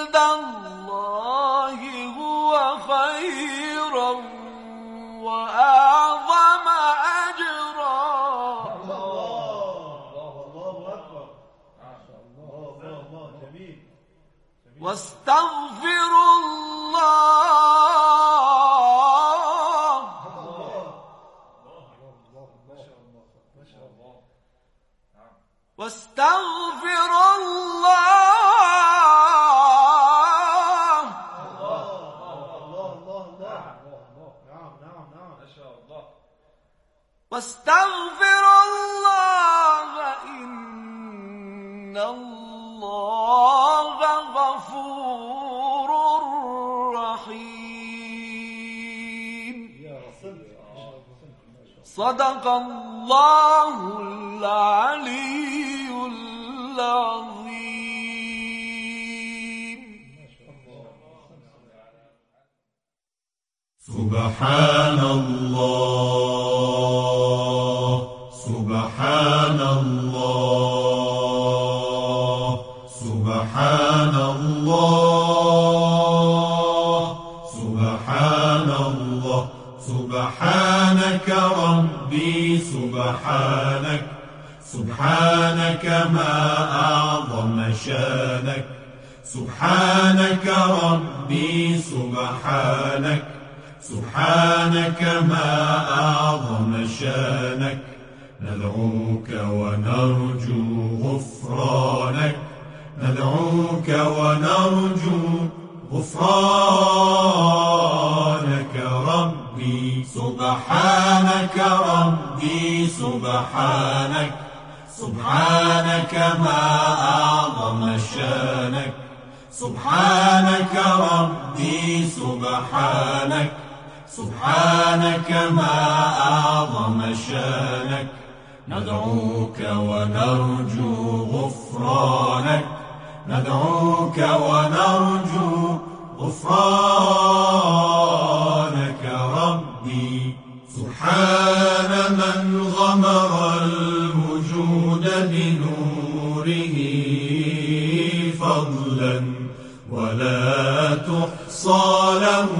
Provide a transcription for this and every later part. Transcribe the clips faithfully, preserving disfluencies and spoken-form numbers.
الله هو خيرا وأعظم أجرا. واستغفروا الله واستغفروا الله واستغفروا الله إن الله غفور رحيم. صدق الله العلي العظيم. سبحان الله سبحان الله سبحان الله سبحان الله سبحانك ربي سبحانك سبحانك ما أعظم شانك سبحانك ربي سبحانك سبحانك ما أعظم شانك. ندعوك ونرجو غفرانك ندعوك ونرجو غفرانك ربي سبحانك ربي سبحانك سبحانك ما أعظم شانك سبحانك ربي سبحانك سبحانك ما أعظم شانك. ندعوك ونرجو غفرانك ندعوك ونرجو غفرانك ربي. سبحان من غمر الوجود بنوره فضلا ولا تحصى له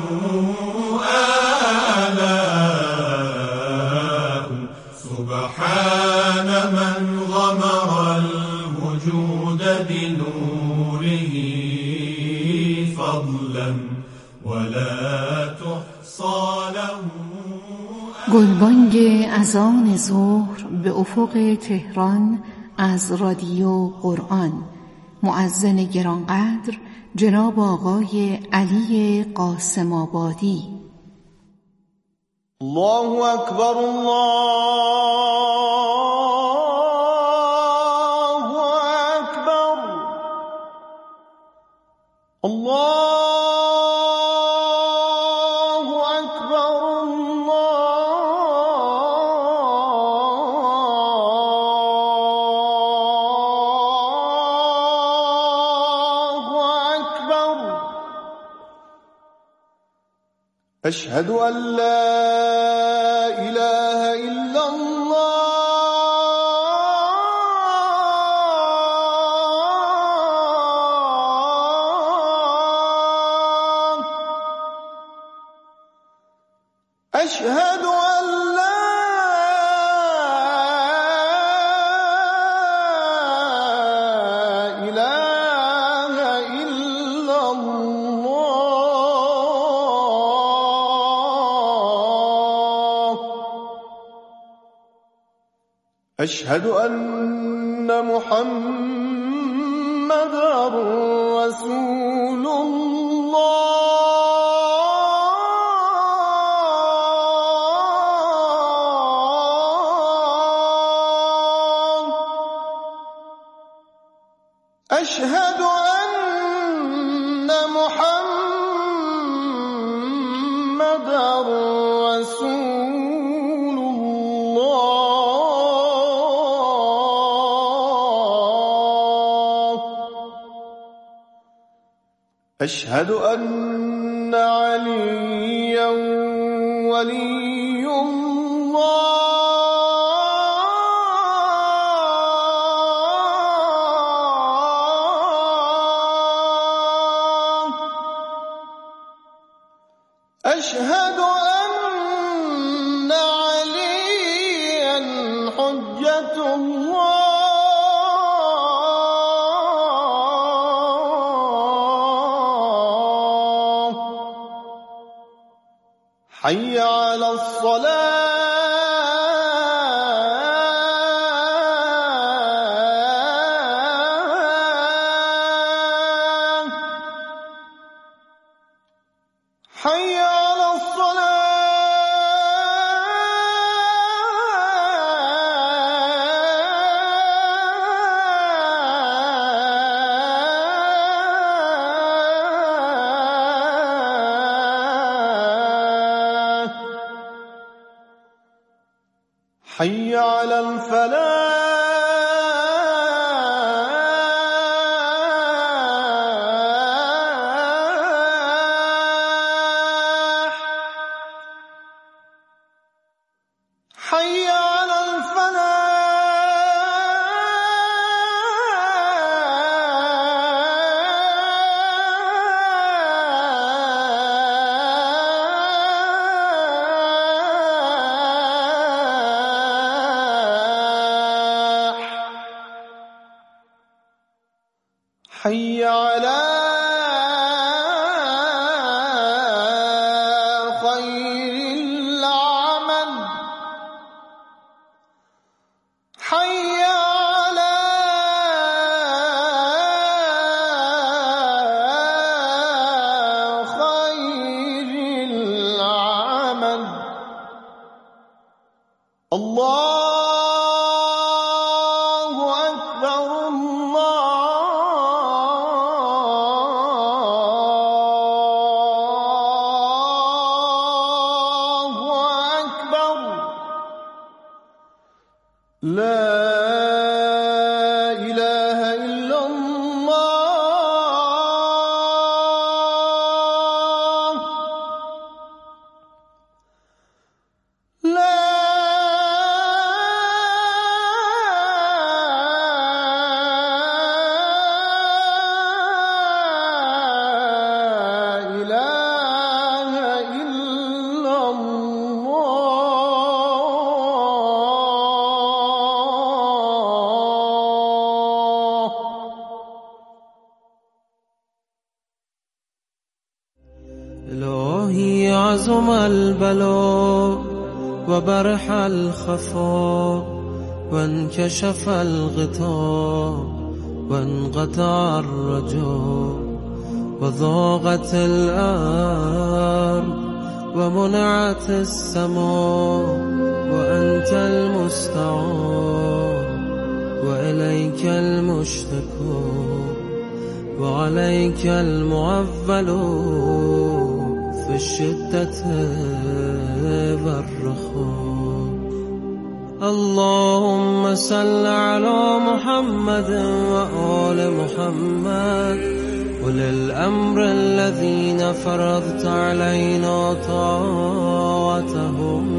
آلاء. سبحان من غمر الوجود بنوره فضلا ولا تحصى له. گلبانگ اذان ظهر به افق تهران از رادیو قرآن. مؤذن گرانقدر جناب آقای علی قاسم آبادی. الله اکبر الله اکبر الله أشهد أن لا إله إلا الله. أشهد أن لا إله إلا الله. أشهد أن محمدًا رسول الله. أشهد أن محمدًا رسول الله. أشهد أن عليا ولي الله. أشهد أن عليا حجة الله. حي على الصلاة. حي على الصلاة. حي على الفلاح. حي على الفلاح. حي على خير العمل. حي على خير العمل. الله أكبر. الله أكبر. لا إله إلا الله. لا إله إلا الله. إلهي عظم البلاء وبرح الخفاء وانكشف الغطاء وانقطع الرجاء وضاقت الأرض ومنعت السماء وأنت المستعان وإليك المشتكى وعليك المعول في الشدة والرخاء. اللهم صل على محمد وآل محمد أولي الأمر الذين فرضت علينا طاعتهم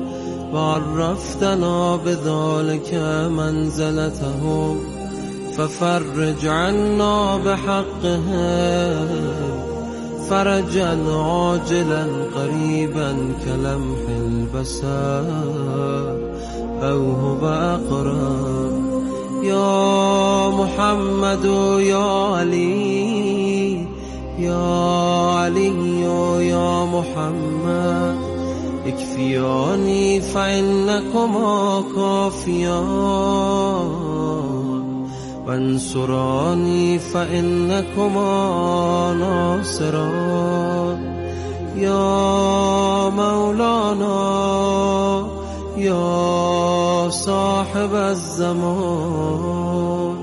وعرفتنا بذلك منزلتهم، ففرج عنا بحقهم فرجا عاجلا قريبا كلمح البصر أو هو أقرب. يا محمد يا علي يا علي يا محمد اكفياني فإنكما كافيان وانصراني فإنكما ناصران. يا مولانا يا صاحب الزمان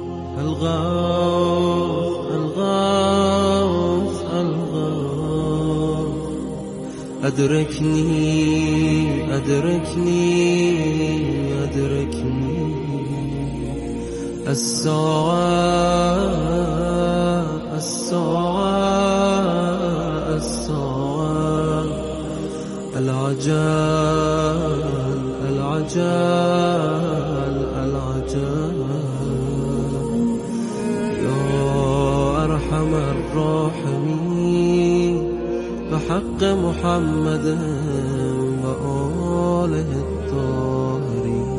الغوث الغوث الغوث أدركني أدركني أدركني. الساعة الساعة الساعة العجل العجل العجل. يا أرحم الراحمين بحق محمد وآله الطاهرين.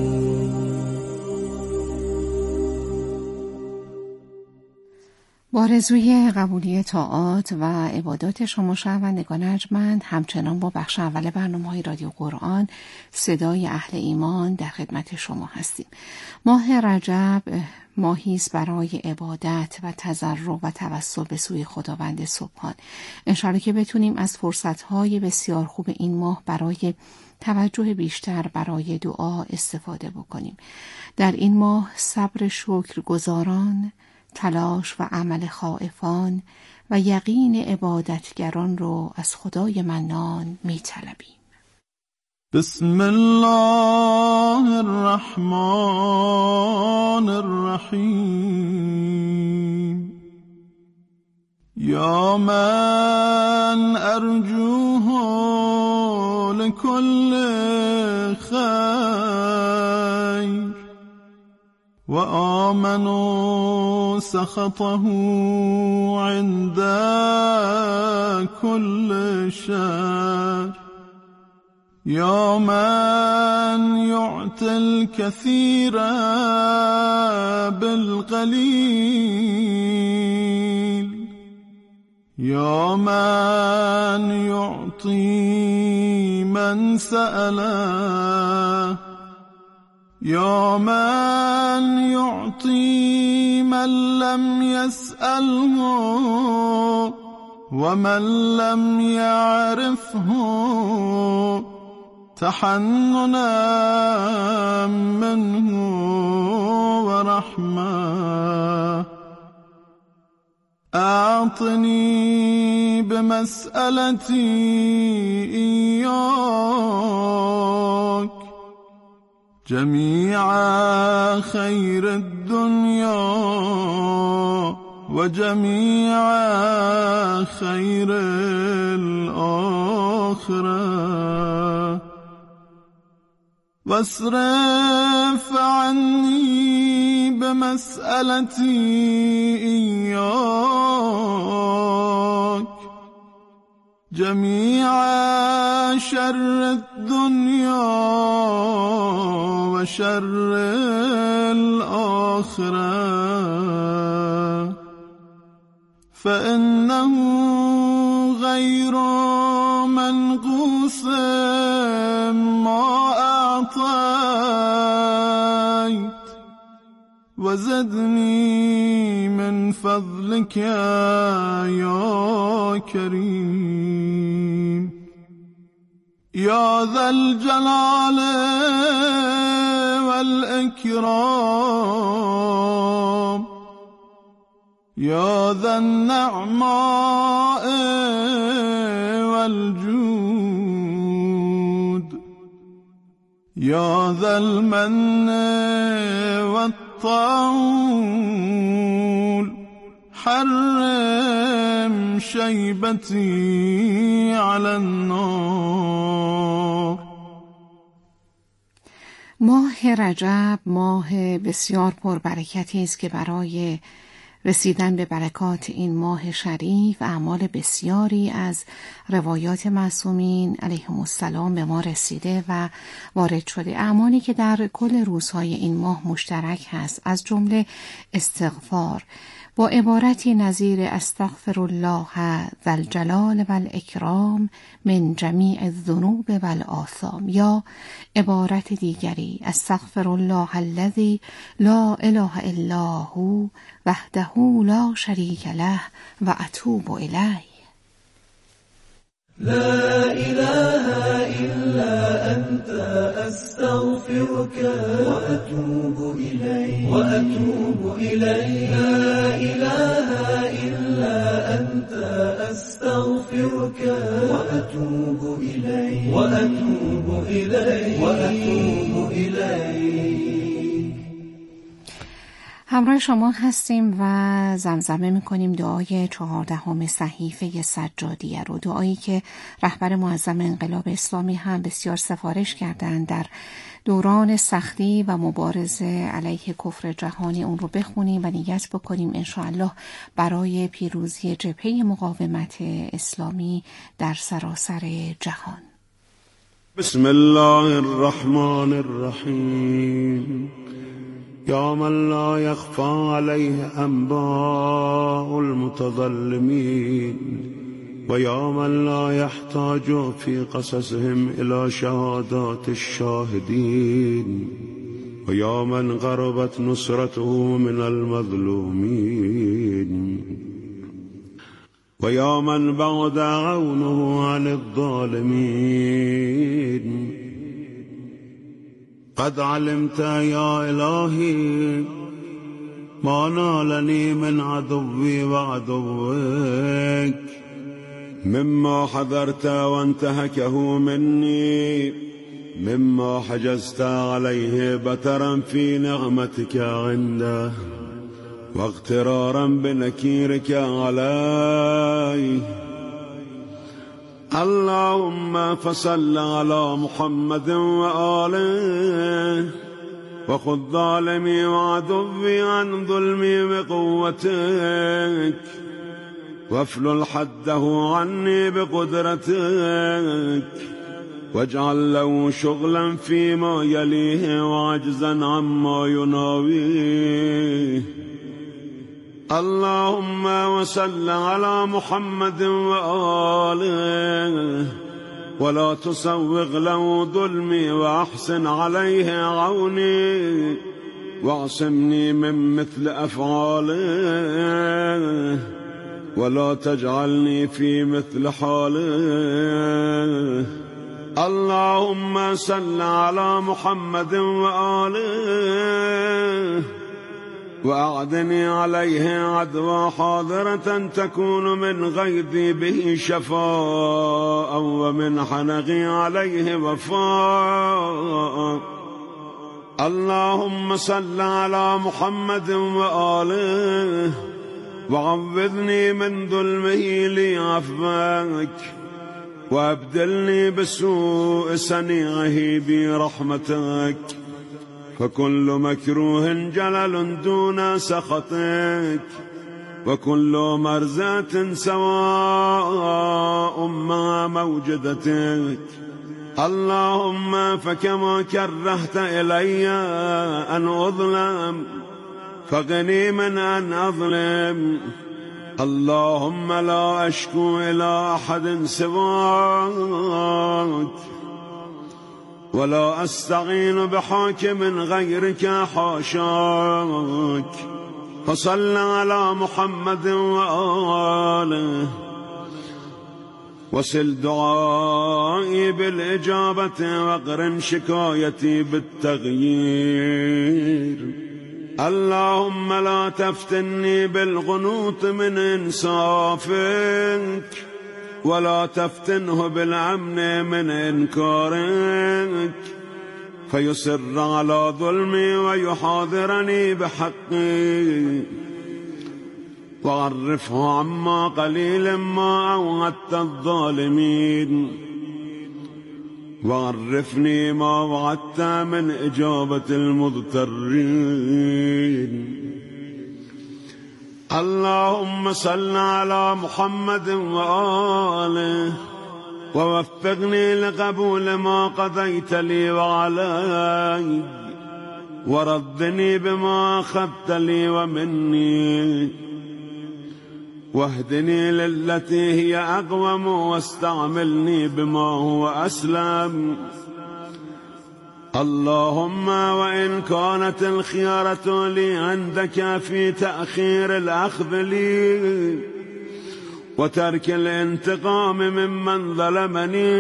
با آرزوی قبولی طاعات و عبادات شما شنوندگان ارجمند، همچنان با بخش اول برنامه‌های رادیو قرآن صدای اهل ایمان در خدمت شما هستیم. ماه رجب ماهی است برای عبادت و تضرع و توسل به سوی خداوند سبحان. انشاءالله که بتونیم از فرصت‌های بسیار خوب این ماه برای توجه بیشتر برای دعا استفاده بکنیم. در این ماه صبر شکرگزاران، تلاش و عمل خائفان و یقین عبادتگران رو از خدای منان می طلبیم. بسم الله الرحمن الرحیم. یا من ارجوه لكل خیر و آمنوا سخطه عند كل شر. یا من يعطي الكثير بالقليل. یا من يعطي من سأله. یا من يعطي من لم يسأله ومن لم يعرفه تحننا منه ورحمة. أعطني بمسألتي إياك جميع خير الدنيا وجميع خير الآخرة واصرف عني بمسألتي إياك جميع شر الدنيا وشر الآخرة فإنه غير منقوص ما أعطيت وزدني من فضلك يا كريم. يا ذا الجلال والإكرام يا ذا النعماء والجود يا ذا المن والطول حرم شيبتي على النار. ماه رجب ماه بسیار پربرکتی است که برای رسیدن به برکات این ماه شریف اعمال بسیاری از روایات معصومین علیهم السلام به ما رسیده و وارد شده. اعمالی که در کل روزهای این ماه مشترک هست، از جمله استغفار با عبارتی نظیر استغفر الله ذا الجلال والاکرام من جمیع الذنوب والآثام، یا عبارت دیگری استغفر الله الذی لا اله الا هو وحده لا شریک له و اتوب الیه. لا إله إلا أنت أستغفرك وأتوب إليك وأتوب إليك. لا إله إلا أنت أستغفرك وأتوب إليك وأتوب إليك وأتوب إليك. همراه شما هستیم و زمزمه میکنیم دعای چهاردهم صحیفه سجادیه رو، دعایی که رهبر معظم انقلاب اسلامی هم بسیار سفارش کردند در دوران سختی و مبارزه علیه کفر جهانی. اون رو بخونیم و نیت بکنیم انشاءالله برای پیروزی جبهه مقاومت اسلامی در سراسر جهان. بسم الله الرحمن الرحیم. یا من لا یخفى علیه انباء المتظلمین و یا من لا یحتاج فی قصصهم الى شهادات الشاهدین و یا من قربت نصرته من المظلومین و یا من بعد عونه عن الظالمین. قد علمت یا الهی ما نالنی من عدوی و عدوک مما حذرت وانتهكه مني مما حجزت عليه بترا في نعمتك عنده واغترارا بنكيرك عليه. اللهم فصل على محمد وآله وخذ ظالمي وعدوي عن ظلمي بقوتك وافلل حده عني بقدرتك واجعل له شغلا فيما يليه وعجزا عما يناويه. اللهم وصل على محمد وآله ولا تسوغ له ظلمي وأحسن عليه عوني واعصمني من مثل أفعاله ولا تجعلني في مثل حاله. اللهم صل على محمد وآله وأعدني عليه عدوى حاضرة تكون من غيظي به شفاء ومن حنقي عليه وفاء. اللهم صل على محمد وآله وعوذني من ظلمه لي عفوك وابدلني بسوء صنيعه برحمتك فكل مكروه جلل دون سخطك وكل مرزات سواء مع موجدتك. اللهم فكما كرهت إلي أن أظلم فغني من أن أظلم. اللهم لا أشكو إلى أحد سواك ولا أستعين بحاكم غيرك حاشاك. فصل على محمد وآله وسل دعائي بالإجابة واقرن شكايتي بالتغيير. اللهم لا تفتني بالقنوط من إنصافك ولا تفتنه بالأمن من إنكارك فيصر على ظلمي ويحاضرني بحقي وعرفه عما قليل ما أوعدت الظالمين وعرفني ما وعدت من إجابة المضطرين. اللهم صل على محمد وآله ووفقني لقبول ما قضيت لي وعلي وردني بما أخذت لي ومني واهدني للتي هي أقوم واستعملني بما هو أسلم. اللهم وإن كانت الخيارة لي عندك في تأخير الأخذ لي وترك الانتقام ممن ظلمني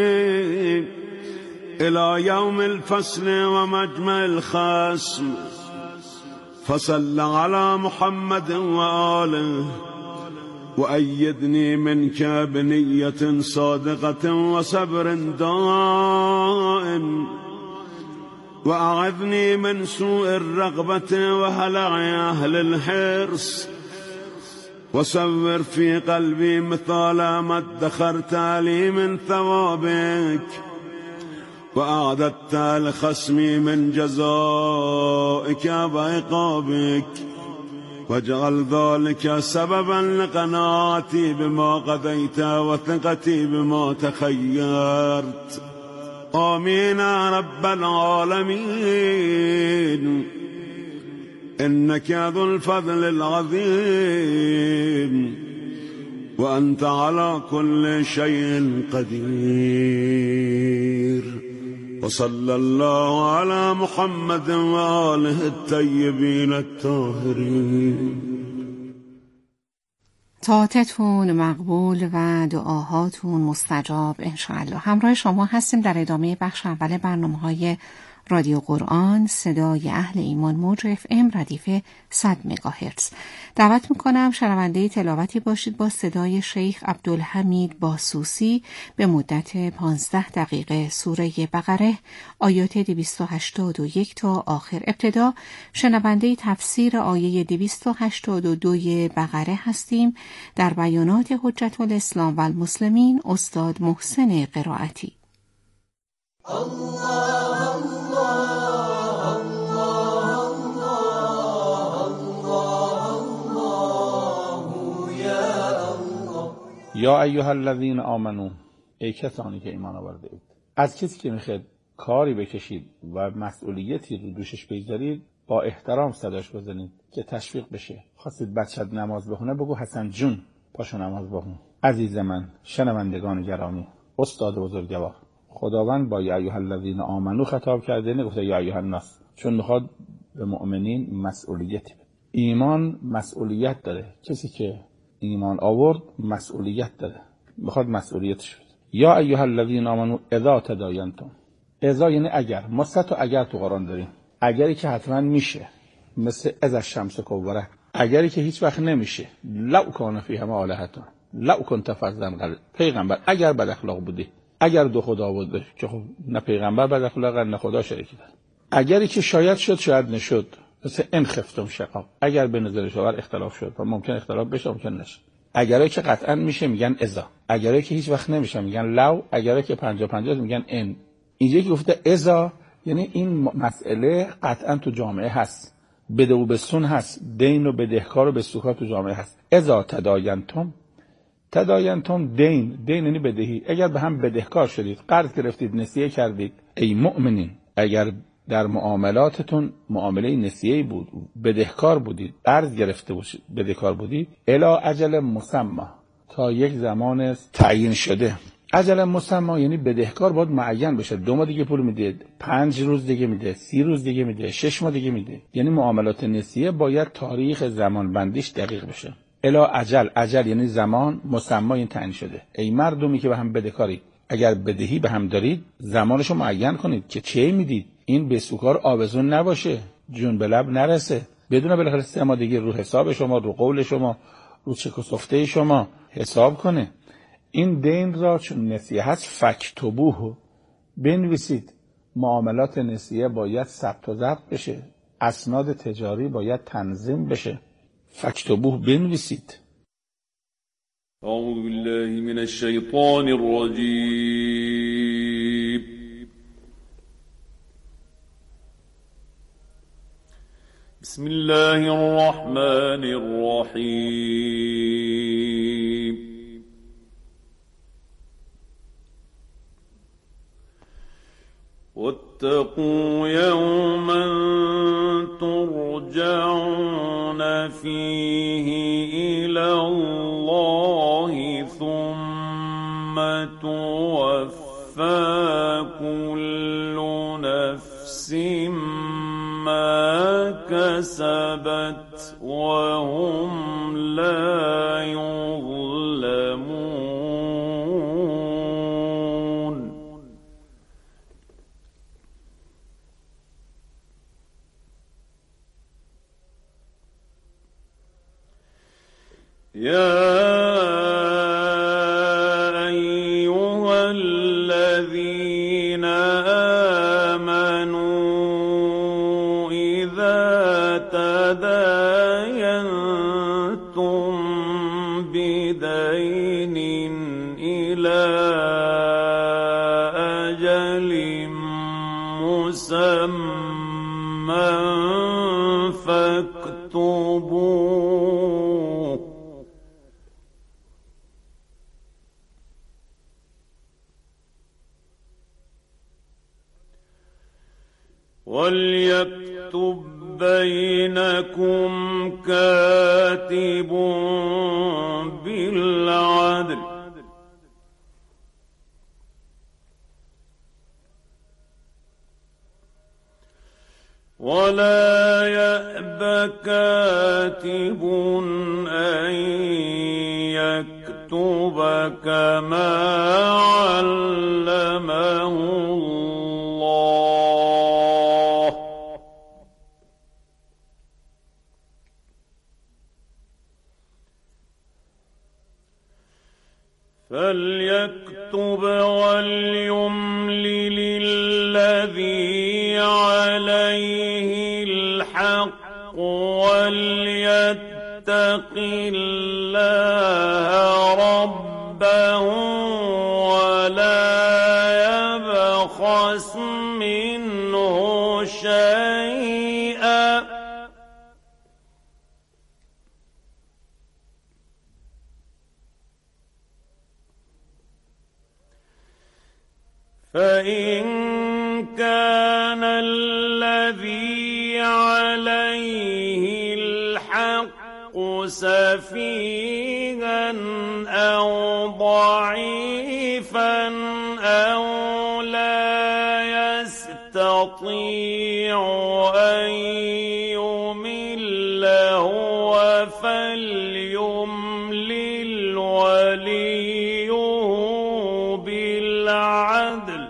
إلى يوم الفصل ومجمع الخصم فصل على محمد وآله وأيدني منك بنية صادقة وصبر دائم وأعذني من سوء الرغبة وهلع أهل الحرص، وصور في قلبي مثال ما ادخرت لي من ثوابك وأعددت لخصمي من جزائك وعقابك، واجعل ذلك سببا لقناعتي بما قضيت وثقتي بما تخيرت. آمين يا رب العالمين، إنك ذو الفضل العظيم، وأنت على كل شيء قدير. وصلى الله على محمد وآله الطيبين الطاهرين. طاعتتون مقبول و دعاهاتون مستجاب انشاءالله. همراه شما هستیم در ادامه بخش اول برنامه‌های رادیو قرآن صدای اهل ایمان موج اف ام ردیف صد مگاهرتز. دعوت میکنم شنونده تلاوتی باشید با صدای شیخ عبدالحمید باسوسی به مدت پانزده دقیقه سوره بقره آیات دویست و هشتاد و یک تا آخر. ابتدا شنونده تفسیر آیه دویست و هشتاد و دو بقره هستیم. در بیانات حجت الاسلام و المسلمین استاد محسن قرائتی. الله الله الله الله الله یا الله. یا ایها الذین آمنو، ای کسانی که ایمان آورده اید، از کسی که میخواد کاری بکشید و مسئولیتی رو دوشش بگذارید با احترام صداش بزنید که تشویق بشه. خواستید بچت نماز بخونه بگو حسن جون پاشو نماز بخون. عزیز من، شنوندگان گرامی، استاد بزرگوار، خداوند با یا ایها الذین آمنو خطاب کرده، نگفته یا ایها الناس، چون میخواد به مؤمنین مسئولیتی بده. ایمان مسئولیت داره. کسی که ایمان آورد مسئولیت داره، میخواد مسئولیتش بده. یا ایها الذین آمنو اذا تداینتم. اذا یعنی اگر. ما سه تا اگر تو قرآن داریم. اگری که حتما میشه، مثل از الشمس کوبره. اگری که هیچ وقت نمیشه، لو کان فیهما آلهتون لو کنت فظا غلیظ. پیغمبر اگر بد اخلاق بودی، اگر دو خدا بود که خب نه پیغمبر بد اخلاق نه خدا شریکی داره. اگری که شاید شد شاید نشد، مثل ان خفتم شقاق، اگر به نظر شما اختلاف شد و ممکن اختلاف بشه ممکن نشه. اگری که قطعا میشه میگن اذا، اگری که هیچ وقت نمیشه میگن لو، اگری که پنجاه پنجاه میگن ان. اینجا که گفته اذا یعنی این مسئله قطعا تو جامعه هست، بده و بسون هست، دین و بدهکار و بسوکار تو جامعه هست. اذا تداینتم، تداینتم دین، دین یعنی بدهی. اگر به هم بدهکار شدید، قرض گرفتید، نسیه کردید، ای مؤمنین، اگر در معاملاتتون معامله نسیه‌ای بود، بدهکار بودید، قرض گرفته باشید، بدهکار بودید، الی اجل مسمى، تا یک زمان تعیین شده. اجل مسمى یعنی بدهکار باید معین بشه. دو ماه دیگه پول میده، پنج روز دیگه میده، سی روز دیگه میده، شش ماه دیگه میده. یعنی معاملات نسیه باید تاریخ زمان بندیش دقیق بشه. الا اجل، اجل یعنی زمان، مسمى این تعیین شده. ای مردمی که به هم بدهکاری، اگر بدهی به هم دارید زمانشو معین کنید که چه میدید. این بسوکار آویزون نباشه، جون به لب نرسه، بدون بالاخره سه ماه دیگه رو حساب شما، رو قول شما، رو چک و سفته شما حساب کنه. این دین را چون نسیه هست فکتبوه، بنویسید. معاملات نسیه باید ثبت و ضبط بشه، اسناد تجاری باید تنظیم بشه. فکتبوه بنویسید. اعوذ بالله من الشیطان الرجیم. بسم الله الرحمن الرحیم. واتقوا يوما ترجعون فيه إلى الله ثم توفى كل نفس ما كسبت وهم لا يظلمون. يا أيها الذين آمنوا دين إلى أجل مسمى فاكتبوه وليكتب بينكم كاتب بالعدل ولا يأب كاتب أن يكتب كما علمه الله فليكتب وليملل الذي عليه الحق وليتق الله ربه ولا يبخس منه شيئا فإن كان الذي عليه الحق سفيها أو ضعيفا أو لا يستطيع أن يمل هو فليملل وليه بالعدل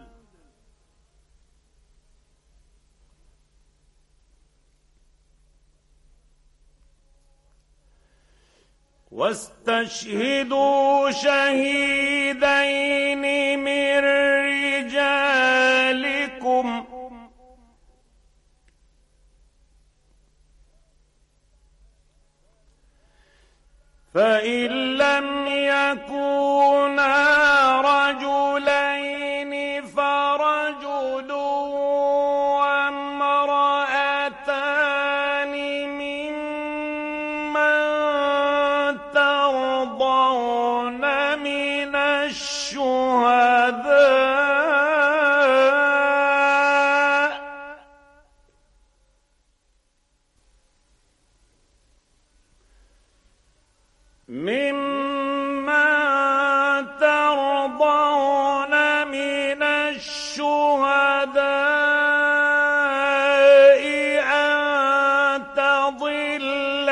واستشهدوا شهيدين من رجالكم فإن لم يكونا رجلين فرجل وامرأتان ممن ترضون من الشهداء ممن ترضون من الشهداء أن تضل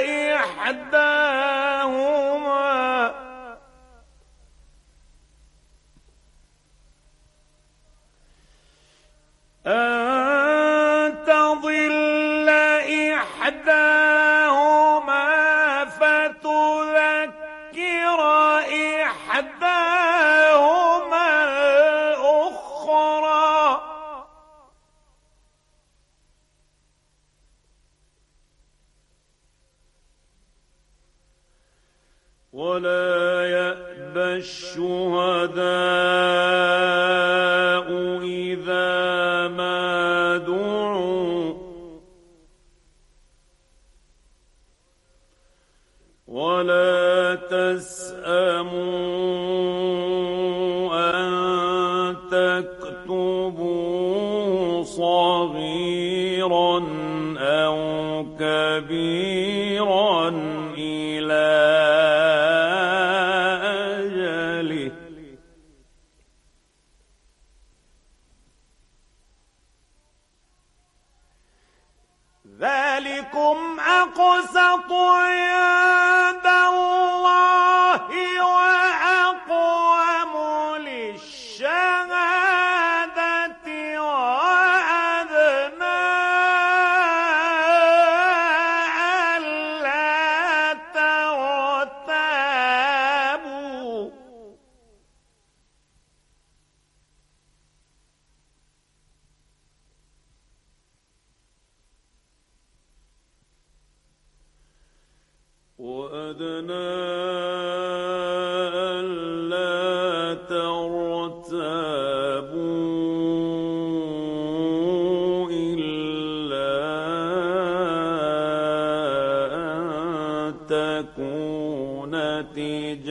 إحداهما أن تضل إحداهما فتذكر إحداهما الأخرى ولا يأبى الشهداء إذا ما دعوا ولا تسأموا أن تكتبوه صغيرا أو كبيرا إلى أجله ذلكم أقسط عند الله وأقوم للشهادة وأدنى ألا ترتابوا وأدنى تكون تجارة